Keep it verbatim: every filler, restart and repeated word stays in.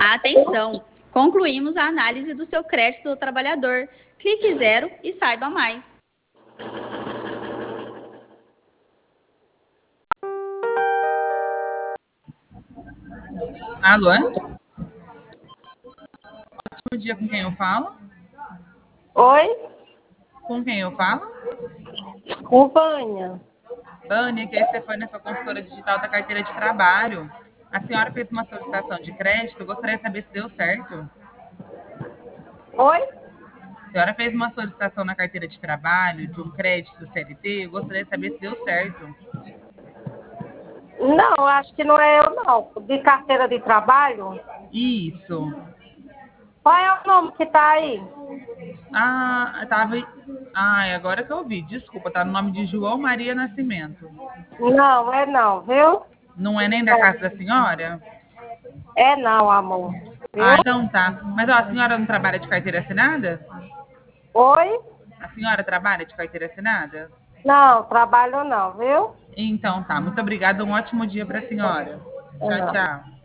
Atenção! Concluímos a análise do seu crédito do trabalhador. Clique zero e saiba mais. Alô? Ótimo dia, com quem eu falo? Oi? Com quem eu falo? Com Vânia. Vânia, que é a Stefânia, sua consultora digital da carteira de trabalho. A senhora fez uma solicitação de crédito, eu gostaria de saber se deu certo. Oi? A senhora fez uma solicitação na carteira de trabalho de um crédito C L T, eu gostaria de saber se deu certo. Não, acho que não é eu, não. De carteira de trabalho? Isso. Qual é o nome que tá aí? Ah, tava. Ah, é agora que eu vi. Desculpa, tá no nome de João Maria Nascimento. Não, é não, viu? Não é nem da casa da senhora? É não, amor. Viu? Ah, então tá. Mas ó, a senhora não trabalha de carteira assinada? Oi? A senhora trabalha de carteira assinada? Não, trabalho não, viu? Então tá. Muito obrigada. Um ótimo dia para a senhora. É Tchau, não. tchau.